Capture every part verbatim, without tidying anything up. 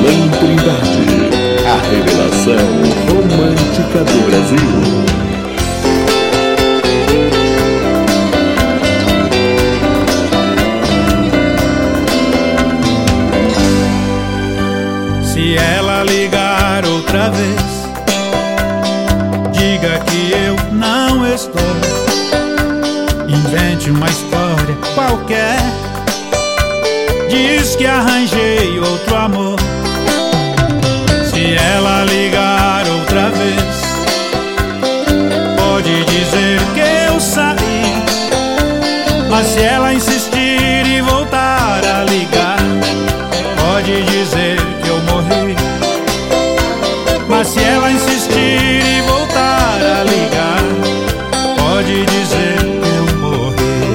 Alain Trindade, a revelação romântica do Brasil. Se ela ligar outra vez, diga que eu não estou. Invente uma história qualquer, diz que arranjei outro amor. Se ela ligar outra vez, pode dizer que eu saí. Mas se ela insistir e voltar a ligar, pode dizer que eu morri. Mas se ela insistir e voltar a ligar, pode dizer que eu morri.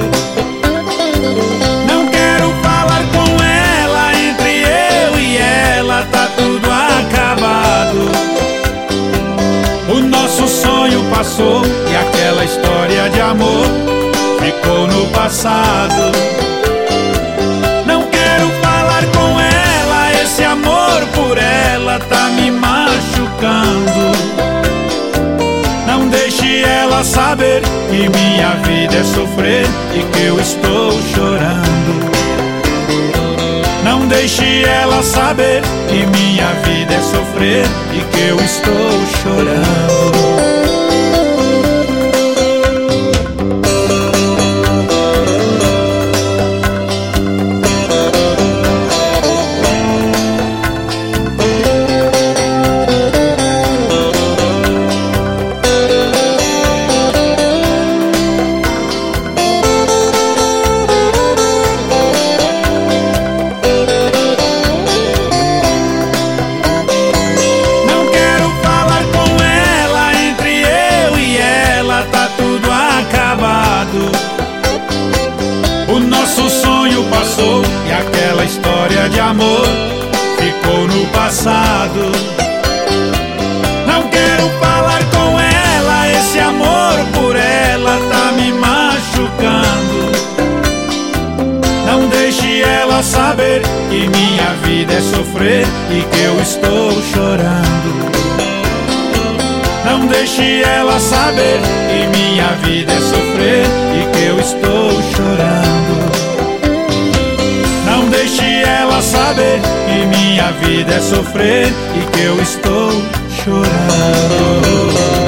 Não quero falar com ela, entre eu e ela tá tudo acabado. O nosso sonho passou e aquela história de amor ficou no passado. Não quero falar com ela, esse amor por ela tá me machucando. Não deixe ela saber que minha vida é sofrer e que eu estou chorando. Não deixe ela saber que minha vida é sofrer e que eu estou chorando. O nosso sonho passou e aquela história de amor ficou no passado. Não quero falar com ela, esse amor por ela tá me machucando. Não deixe ela saber que minha vida é sofrer e que eu estou chorando. Não deixe ela saber que minha vida é sofrer e que eu estou chorando. Não deixe ela saber que minha vida é sofrer e que eu estou chorando.